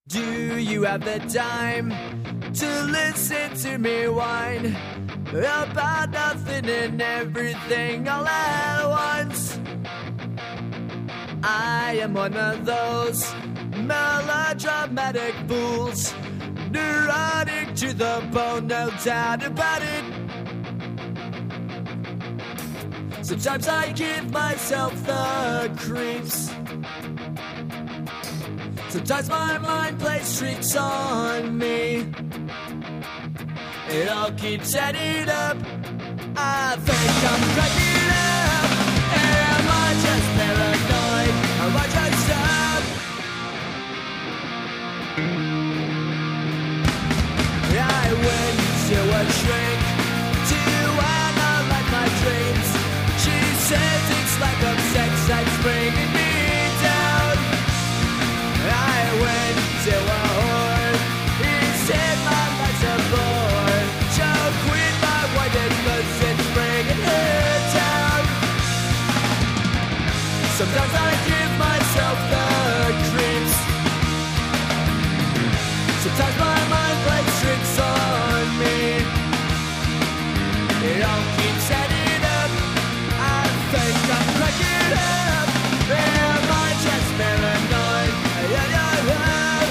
Do you have the time to listen to me whine about nothing and everything all at once? I am one of those melodramatic fools, neurotic to the bone, no doubt about it. Sometimes I give myself the creeps. Sometimes my mind plays tricks on me. It all keeps adding up. I think I'm cracking up. Am I just paranoid? Am I just up? I went to a shrink to analyze my dreams. She says it's like a sex that's bringing me down. I went to a whore. He said my life's a bore. She'll quit my white cause it's bringing her down. Sometimes I give myself the creeps. Sometimes my mind plays tricks on me. It all keeps adding up. I think I'm cracking up. Am I just paranoid? Yeah, yeah, yeah.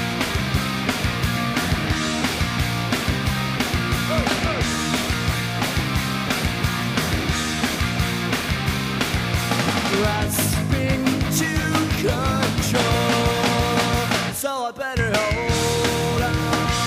Grasping to control, so I better hold on.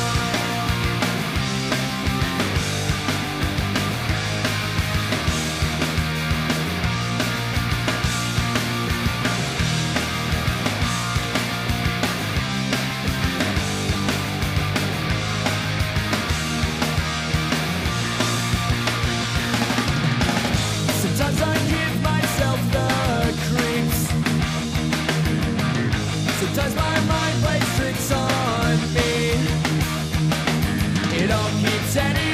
Sometimes I give myself the creeps. Sometimes my mind plays tricks on me. It all keeps ending.